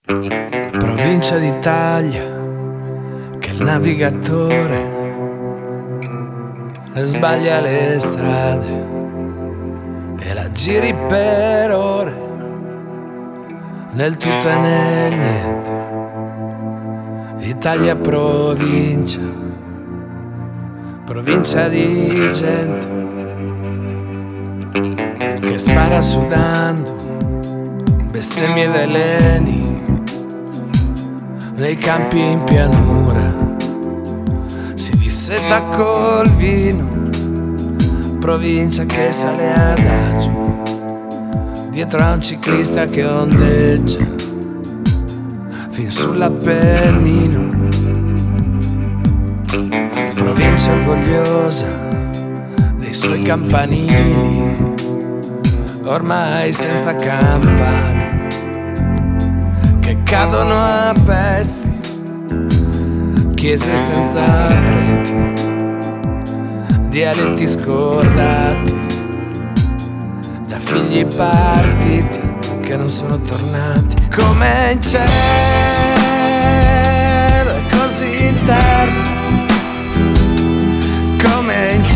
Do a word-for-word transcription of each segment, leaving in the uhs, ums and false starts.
Provincia d'Italia, che il navigatore sbaglia le strade e la giri per ore, nel tutto e nel niente. Italia provincia, provincia di gente che spara sudando bestemmie e veleni nei campi in pianura, si disseta col vino. Provincia che sale adagio dietro a un ciclista che ondeggia fin sull'Appennino. Provincia orgogliosa dei suoi campanili, ormai senza campane, che cadono a pezzi, chiese senza preti, dialetti scordati da figli partiti che non sono tornati. Come in cielo e così in terra, come in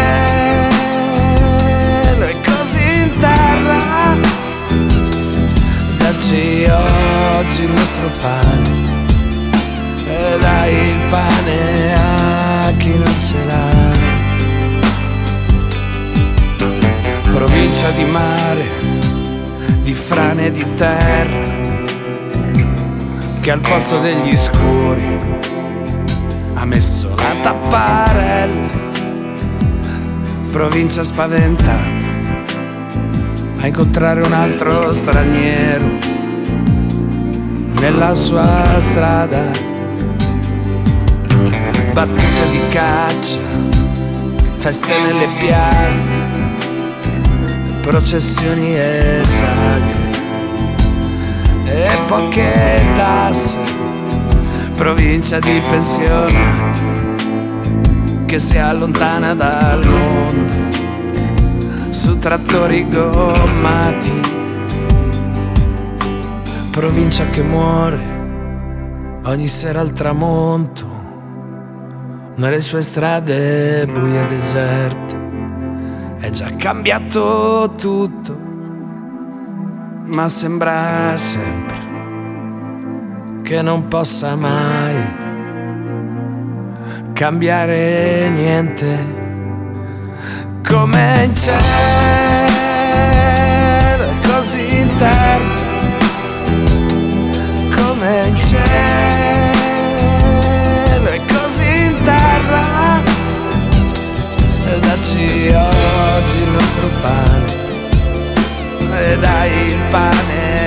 cielo e così in terra. Dacci oggi il nostro pane e dai il pane a chi non ce l'ha. Provincia di mare, di frane e di terra, che al posto degli scuri ha messo la tapparella. Provincia spaventata a incontrare un altro straniero nella sua strada. Battute di caccia, feste nelle piazze, processioni e sagre e poche tasse. Provincia di pensionati che si allontana dal mondo su trattori gommati. Provincia che muore ogni sera al tramonto nelle sue strade buie e deserte. È già cambiato tutto, ma sembra sempre che non possa mai cambiare niente. Come in cielo e così in terra, come in cielo e così in terra. E dacci oggi il nostro pane e dai il pane